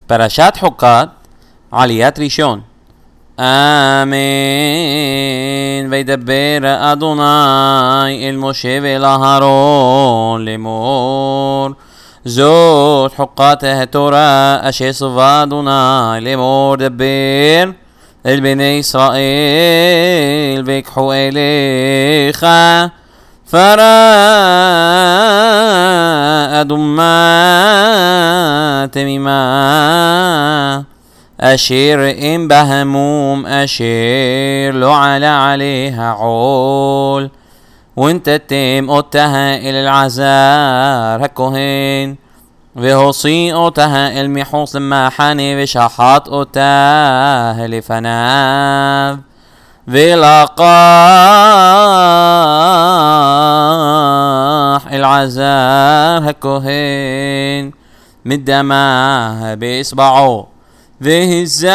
פרשת חוקת, עליית ראשון. אמן. וידבר אדוני אל משה ואל אהרון לאמור, זאת חוקת התורה אשר ציווה אדוני לאמור, דבר אל בני ישראל ויקחו אליך פרה אדומה תמימה אשר אין בה המום, אשר לא עלה עליה עול, ונתתם אותה אל אלעזר הכהן, והוציא אותה אל מחוץ למחנה ושחט אותה לפניו, ולקח אלעזר הכהן מדמה באצבעו, והזה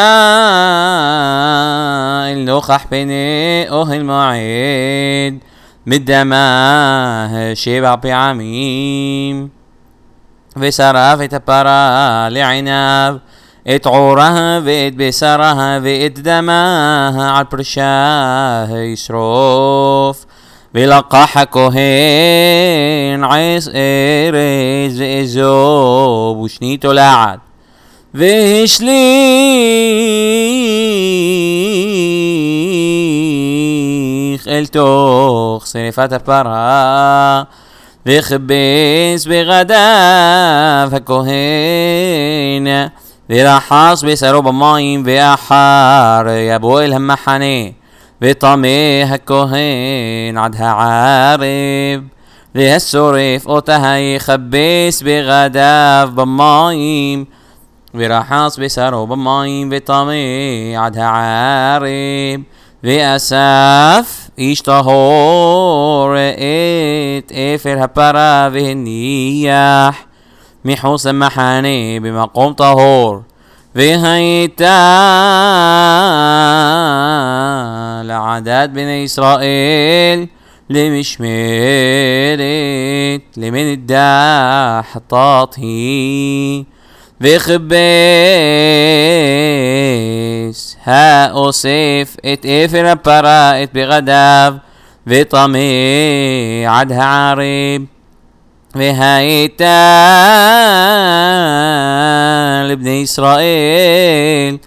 אל נוכח פני אוהל מועד מדמה 7 פעמים, ושרף את הפרה לעיניו, את עורה ואת בשרה ואת דמה על פרשה ישרוף, ולקח הכהן עץ ארז ואזוב ושני תולעת, והשליך אל תוך שרפת הפרה, וכבס בגדיו הכהן, ורחץ בשרו במים, ואחר יבוא אל המחנה, וטמא הכהן עד הערב, והשורף אותה יכבס בגדיו במים, ורחץ בשרו במים, וטמא עד הערב, ואסף איש טהור את אפר הפרה והניח מחוץ למחנה במקום טהור, והייתה לעדת בני ישראל למשמרת למנדה חטאת היא, וכבס האוסף את אפר הפרה את בגדיו, וטמא עד הערב, והייתה לבני ישראל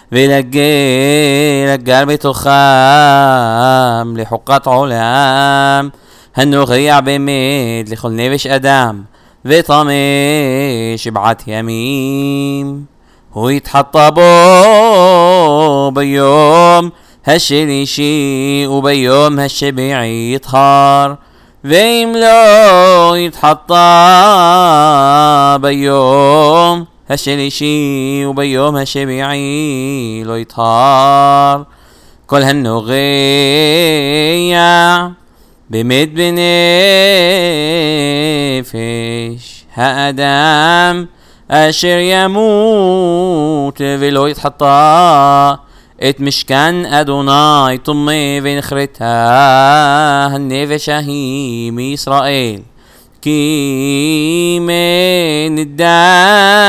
ולגר בתוכם לחוקת עולם הנוגע באמת לכל נפש אדם, וטמא 7 ימים. הוא יתחטא בו ביום השלישי, וביום השביעי יטהר, ואם לא יתחטא ביום השלישי וביום השביעי לא יטהר. כל הנוגע באמת בנפש האדם אשר ימות ולא יתחטא את משכן אדוני טומא, ונחרתה הנפש ההיא מישראל, כי מנדה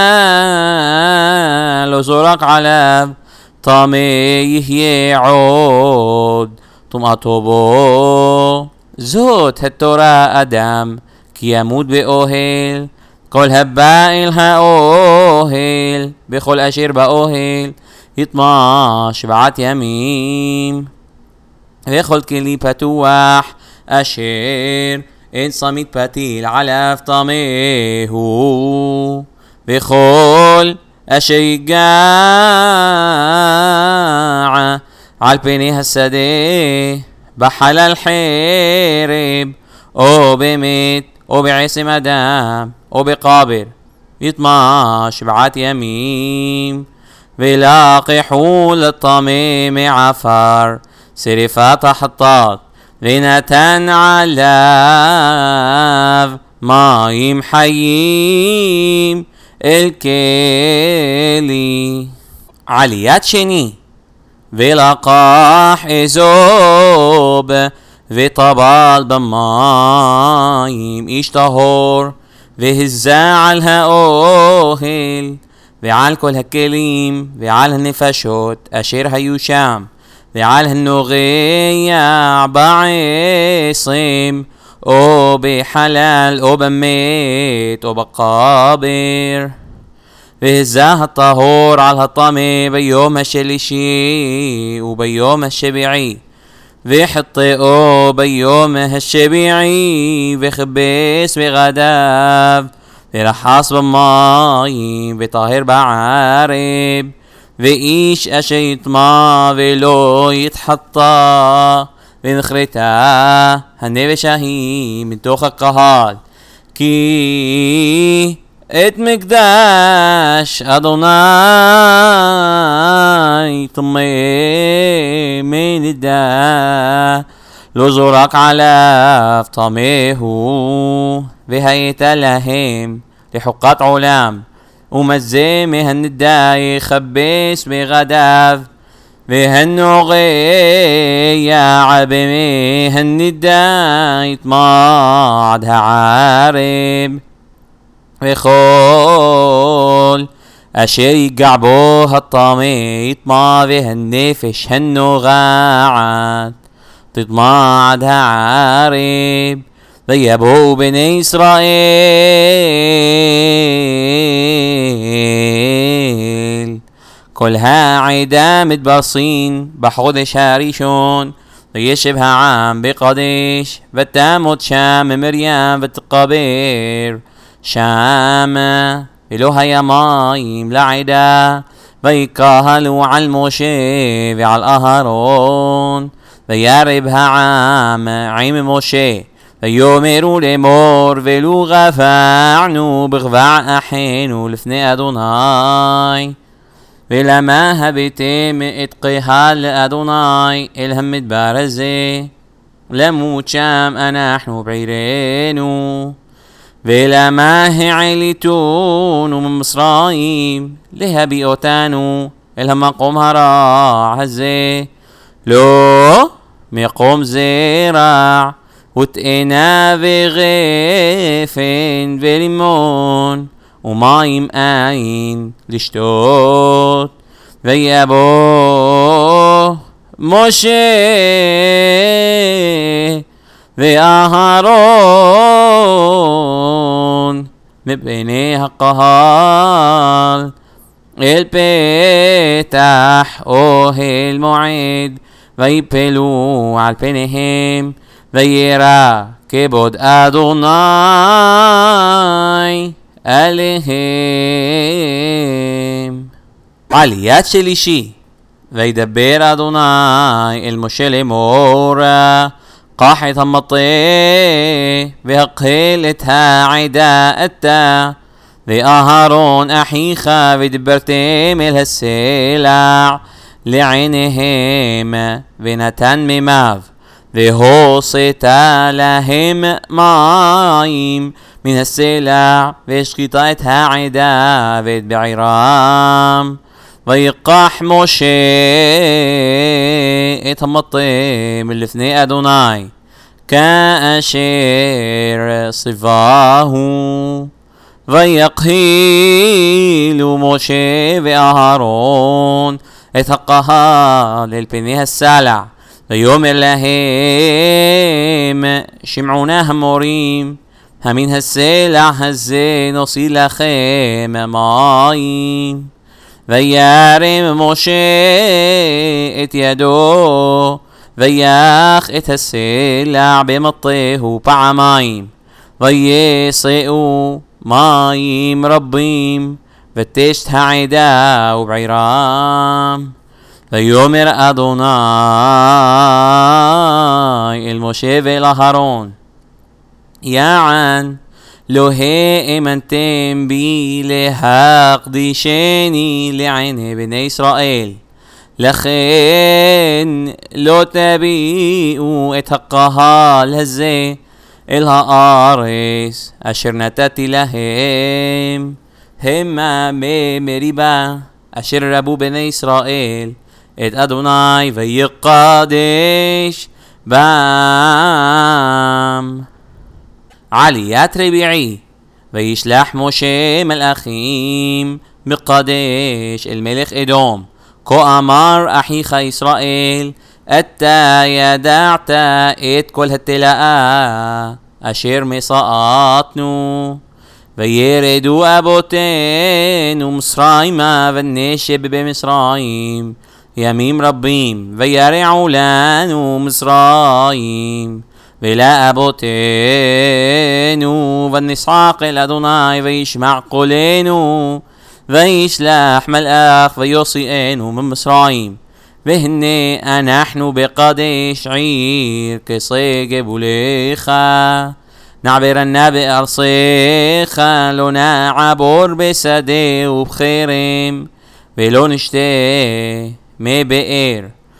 לא זורק עליו, טמא יהיה עוד טומאתו בו. זאת התורה אדם כי ימות באוהל, כל הבא אל האוהל בכל אשר באוהל יטמע 7 ימים. וכל כלי פתוח אשר אין צמיד פתיל עליו טמא הוא, וכל אשר ייגע על פני השדה בחלל חרב או במת או בעצם אדם או בקבר יטמע 7 ימים. ולקחו לטמא מעפר שרפת החטאת, ונתן עליו מים חיים אל כלי. עליית שני. ולקח אזוב וטבל במים איש טהור, והזה על האוהל, ועל כל הכלים ועל הנפשות אשר היו שם, ועל הנוגע בעשם או בחלל או במת או בקבר. והזה הטהור על הטמא ביום השלישי וביום השביעי, וחטאו ביום השביעי, וכבס בגדיו, ולחס במים, וטהר בערב. ואיש אשר יטמא ולא יתחטא, ונכרתה הנפש ההיא מתוך הקהל, כי את מקדש אדוני טמא מנדה, לא זורק עליו טמא הוא. והייתה להם לחוקת עולם, ומזה מהנדה יכבס בגדיו, והנוגע במהנדה יטמא עד הערב. וכל אשר ייגע בו הטמא יטמא, והנפש הנוגעת תטמא עד הערב. ויבואו בני ישראל כל העדה מתברסין בחודש הראשון, וישב העם בקדש, ותמות שם מרים ותקבר שם, ולא היה מים לעדה. ויקהלו על משה ועל אהרון, וירב העם עם משה, ויאמרו לאמור, ולו גפענו בגבע אחינו לפני אדוני, ולמה הבאתם את קהל לאדוני אל המדבר הזה, למות שם אנחנו בעירנו? ולמה העליתונו ממצרים להביא אותנו אל המקום הרע הזה? לא מקום זרע ותאנה וגפן ולימון ומים אין לשתות. ויבוא משה ואהרון מפני הקהל אל פתח אוהל מועד, ויפלו על פניהם, וירא כבוד אדוני עליהם. עליית שלישי. וידבר אדוני אל משה לאמור, קח את המטה והקהל את העדה אתה ואהרון אחיך, ודברתם אל הסלע לעיניהם, ונתן מימיו, והוסת להם מים מן הסלע, והשחית את העדה ואת בעירם. ויקח משה את המטה מלפני אדוני כאשר ציווהו. ויקהילו משה ואהרון את הקהל אל פני הסלע, ויאמר להם, שמעו נא המורים, המן הסלע הזה נוציא לכם מים. וירם משה את ידו, ויח את הסלע במטהו פעמיים, ויסעו מים רבים, ותשת העדה ובעירם. ויאמר אדוני אל משה ואל אהרון, יען לא האמנתם בי להקדישני לעיני בני ישראל, לכן לא תביאו את הקהל הזה אל הארץ אשר נתתי להם, המה במריבה אשר רבו בני ישראל את אדוני, ויקדש בם. עליית רביעי. וישלח משה מלאכים بقادش الملך אדום, כה אמר אחיך ישראל, אתה ידעת את כל התלאה אשר מסעתנו, וירדו אבותינו מצרימה ונשב במצרים ימים רבים, וירעו לנו מצרים ולאבותינו, ונצעק אל אדוני וישמע קולנו, וישלח מלאך ויוציאנו ממצרים. והנה אנחנו בקדש עיר כשגב לך, נעברנה בארצך, לא נעבור בשדה ובכרם, ולא נשתה מבאר.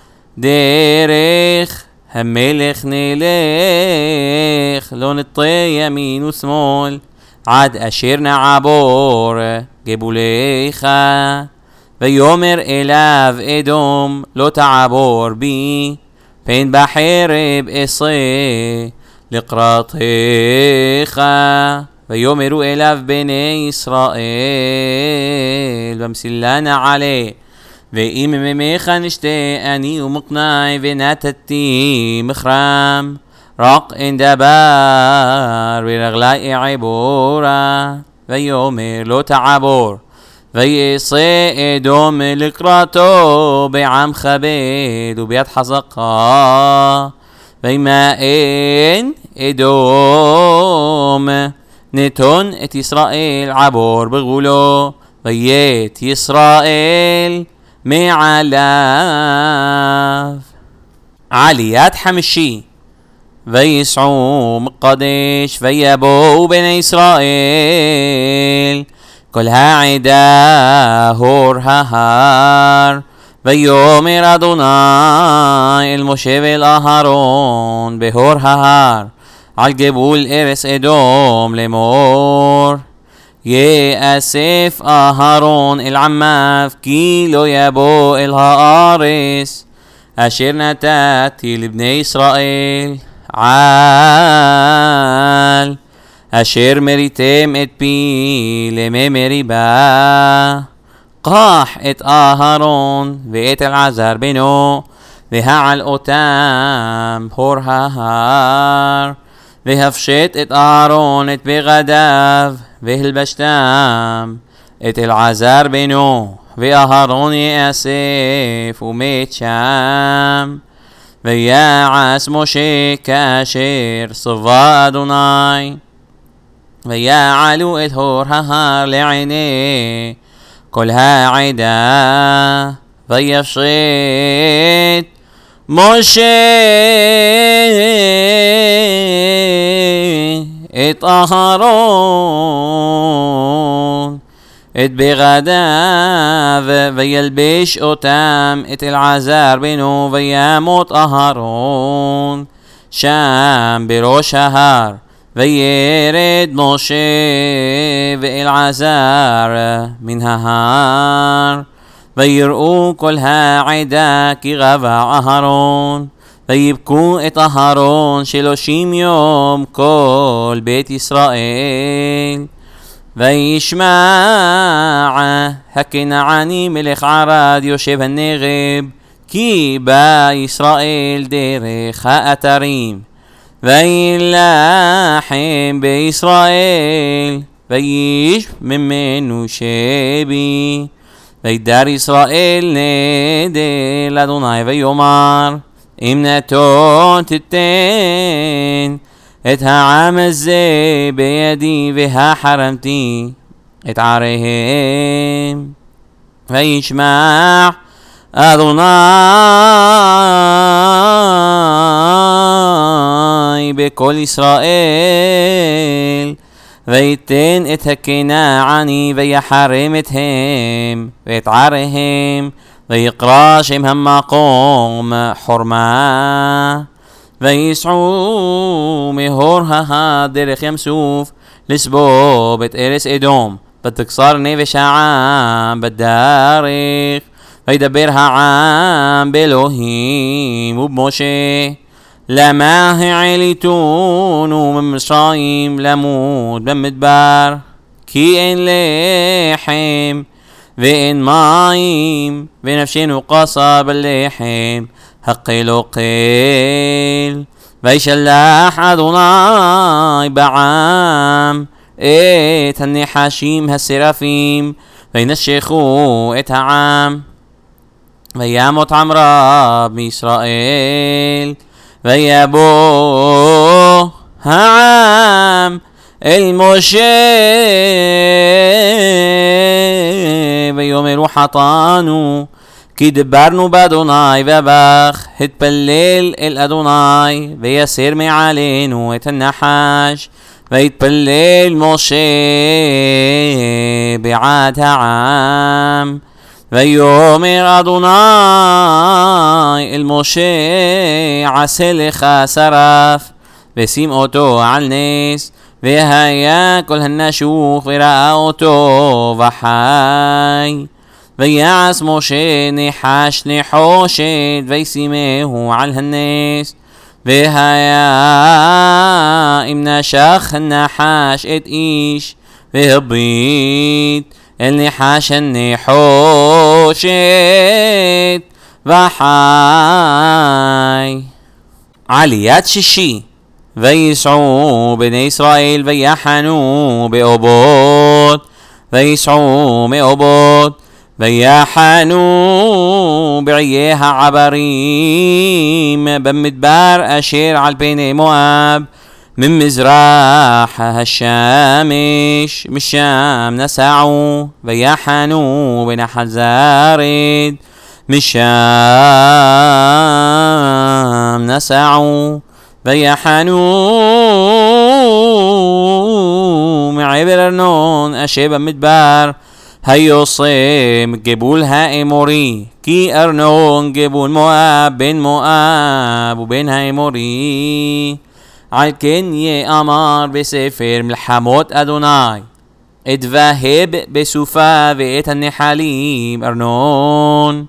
דרך המלך נלך, לא נטה ימין ושמאל, עד אשר נעבור גבולך. ויאמר אליו אדום, לא תעבור בי, פן בחרב אעשה לקראתך. ויאמרו אליו בני ישראל, במסילה נעלה, ואם ממך נשתה אני ומקנאי, ונתתי מכרם, רק אין דבר ברגלי עבורה. ויאמר לא תעבור, ויעשה אדום לקראתו בעם כבד וביד חזקה, וימאן אדום נתון את ישראל עבור בגבולו, ויית ישראל מעליו. עליית חמישי. ויסעו מקדש, ויבואו בני ישראל כל העדה הור ההר. ויאמר אדוני אל משה ואל אהרון בהור ההר על גבול ארץ אדום לאמור, יאסף אהרון אל עמיו, כי לא יבוא אל הארץ אשר נתתי לבני ישראל, על אשר מריתם את פי למי מריבה. קח את אהרון ואת אלעזר בנו, והעל אותם הור ההר, והפשט את אהרון את בגדיו, והלבשתם את אלעזר בנו, ואהרון יאסף ומת שם. ויעש משה כאשר צווה אדוני, ויעלו את הור ההר לעיני כל העדה. ויפשט משה את אהרון את בגדיו, וילבש אותם את אלעזר בנו, וימות אהרון שם בראש ההר. וירד משה ואלעזר מן ההר, ויראו כל העדה כי גבה אהרון, ויבכו את אהרון 30 יום כל בית ישראל. וישמע הכנעני מלך ערד יושב הנגב, כי בא ישראל דרך האתרים, וילחם בישראל, ויש ממנו שבי. וידר ישראל נדר לאדוני ויאמר, אם נתון תיתן את העם הזה בידי, והחרמתי את עריהם. וישמע אדוני בקול ישראל, ויתן את הכנעני ויחרם אתהם ואת עריהם, ויקרא שם המקום חורמה. ויסעו מהור ההר דרך ים סוף לסבוב את ארץ אדום, ותקצר נפש העם בדרך. וידבר העם באלוהים ובמשה, למה העליתונו ממצרים למות במדבר, כי אין לחם ואין מים, ונפשנו קסה בלחם, הקל קל. וישלח אדוני בעם את הנחשים השרפים, וינשכו את העם. וימות עם רב מישראל, ויבוא העם אל משה, ויאמרו חטאנו כי דברנו באדוני ובך. התפלל אל אדוני ויסר מעלינו את הנחש. ויתפלל משה בעד העם. ויאמר אדוני אל משה, עשה לך שרף ושים אותו על נס. והיה כל הנשוך וראה אותו וחי. ויעש משה נחש נחושת וישימהו על הנס. והיה אם נשך הנחש את איש והביט אל נחש הנחושת וחי. עליית שישי. ויסעו בני ישראל ויחנו באובות. ויסעו מאובות ויחנו בעיי העברים במדבר אשר על פני מואב, ממזרח השמש. משם נסעו ויחנו בנחל זרד. משם נסעו ויחנו מעבר ארנון אשר במדבר היוסם גבול האמורי, כי ארנון גבול מואב בין מואב ובין האמורי. על כן יאמר בספר מלחמות אדוני, את והב בסופה ואת הנחלים ארנון,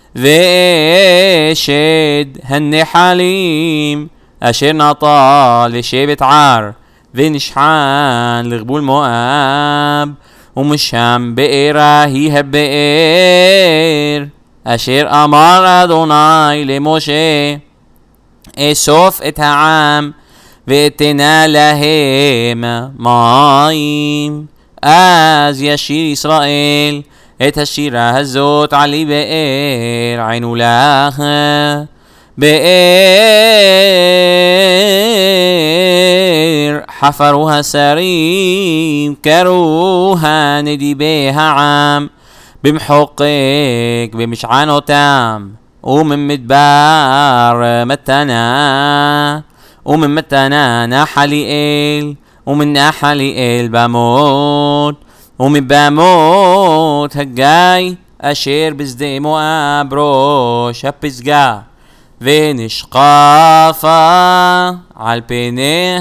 ואשד הנחלים אשר נטע לשבט ער ונשחן לגבול מואב. ומשם בארה היא הבאר אשר אמר אדוני למשה, אסוף את העם ואתנה להם מים. אז ישיר ישראל את השירה הזאת עלי באר, עינו לך באר. חפרו השרים קרוها נדיבי העם, במחוקק במשענותם, וממדבר מתנה, וממתנה נחליאל, ומן נחליאל במות, ומבמות הגיא אשר בשדה מואב ראש הפסגה. ונשקפה על פני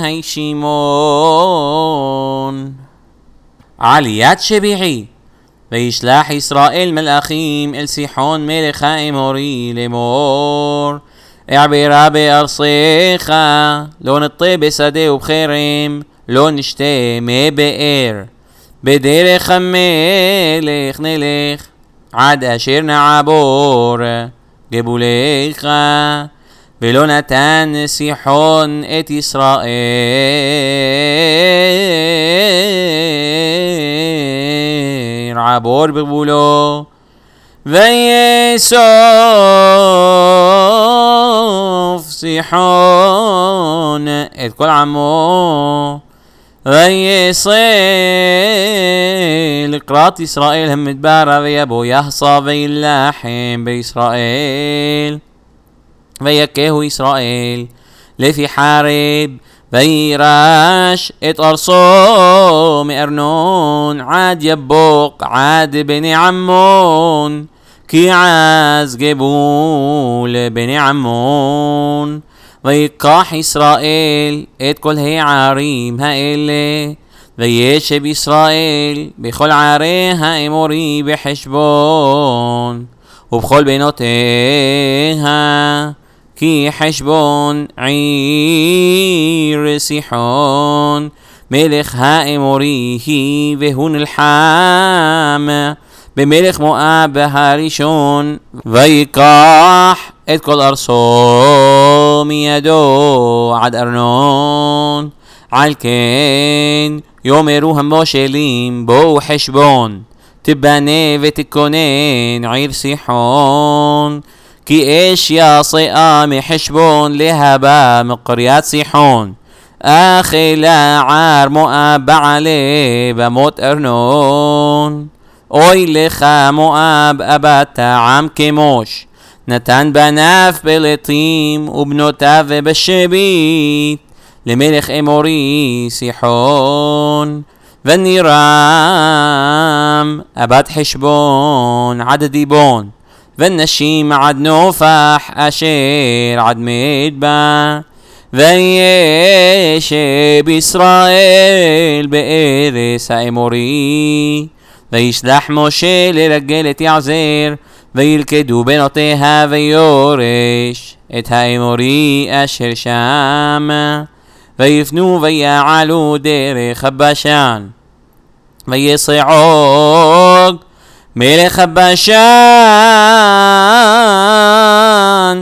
הישימון. עליית שביעי. וישלח ישראל מלאכים אל סיחון מלך האמורי לאמור, אעברה בארצך, לא נטה בשדה ובחרם, לא נשתה מבאר. בדרך המלך נלך עד אשר נעבור גבוליך, ולא נתן סיחון את ישראל עבור בגבולו. ויאסוף סיחון את כל עמו, ויסל לקראת ישראל המדברה, ויבוא יחסה וילחם בישראל. ויכהו ישראל לפי חרב, וירש את ארצו מארנון עד יבוק עד בני עמון, כי עז גבול בני עמון. ויקח ישראל את כל הערים האלה, וישב ישראל בכל ערי האמורי בחשבון ובכל בנותיה, כי חשבון עיר סיחון מלך האמורי היא, והוא נלחם במלך מואב הראשון, ויקח את כל ארצו מידו עד ארנון. על כן יאמרו המושלים בואו חשבון, תבנה ותכונן עיר סיחון, כי אש יצאה מחשבון להבה מקריית סיחון, אכלה ער מואב בעלה במות ארנון. אוי לך מואב אבדת עם כמוש, נתן בניו פליטים ובנותיו בשבית למלך אמורי סיחון. ונירם אבד חשבון עד דיבון, והנשים עד נופח אשר עד מדבר. וישב ישראל בארץ האמורי, וישלח משה לרגל את יעזר, וילכדו בנותיה ויורש את האמורי אשר שם. ויפנו ויעלו דרך הבשן, ויסעוק מלך הבשן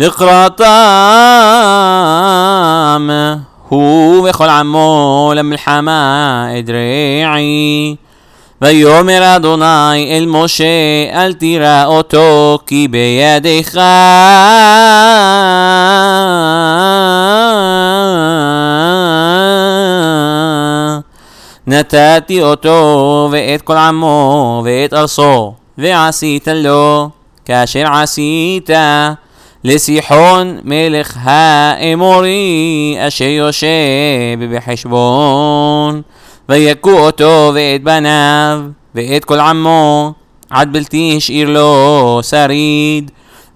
לקראתם, הוא וכל עמו למלחמה אדרעי. ויאמר אדוני אל משה אל תירא אותו, כי בידך נתתי אותו ואת כל עמו ואת ארצו, ועשית לו כאשר עשית לסיחון מלך האמורי אשר יושב בחשבון. ויכו אותו ואת בניו ואת כל עמו עד בלתי השאיר לו שריד,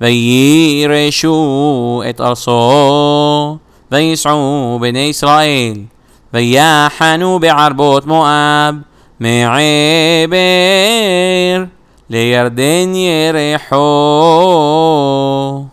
וירשו את ארצו. ויסעו בני ישראל ויחנו בערבות מואב מעבר לירדן ירחו.